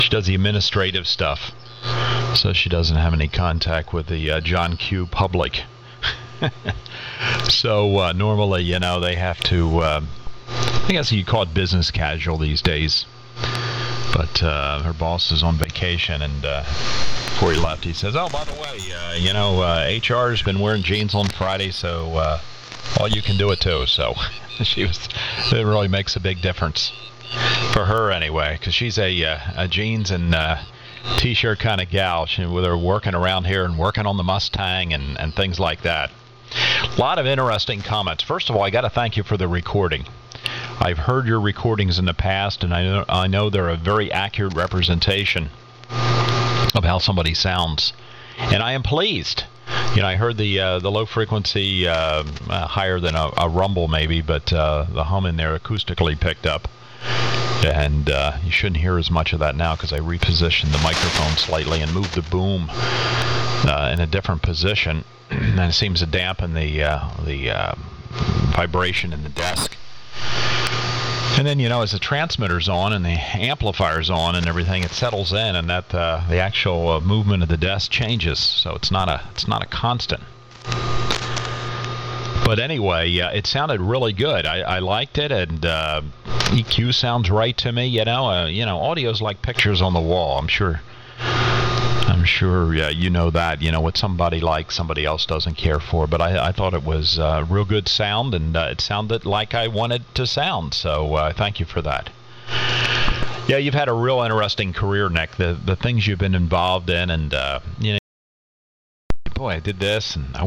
She does the administrative stuff, so she doesn't have any contact with the John Q. public. So normally, they have to, I guess you call it business casual these days. But her boss is on vacation, and before he left, he says, "Oh, by the way, HR's been wearing jeans on Friday, so well, you can do it too." So it really makes a big difference for her anyway, because she's a jeans and t-shirt kind of gal. With her working around here and working on the Mustang and things like that. A lot of interesting comments. First of all, I got to thank you for the recording. I've heard your recordings in the past, and I know they're a very accurate representation of how somebody sounds, and I am pleased. I heard the low frequency higher than a rumble maybe, but the hum in there acoustically picked up, and you shouldn't hear as much of that now because I repositioned the microphone slightly and moved the boom in a different position, and it seems to dampen the vibration in the desk. And then, as the transmitter's on and the amplifier's on and everything, it settles in, and that the actual movement of the desk changes. So it's not a constant. But anyway, it sounded really good. I liked it, and EQ sounds right to me. Audio's like pictures on the wall. I'm sure you know that. What somebody likes, somebody else doesn't care for. But I thought it was real good sound, and it sounded like I wanted to sound. So thank you for that. Yeah, you've had a real interesting career, Nick. The things you've been involved in, and boy, I did this, and I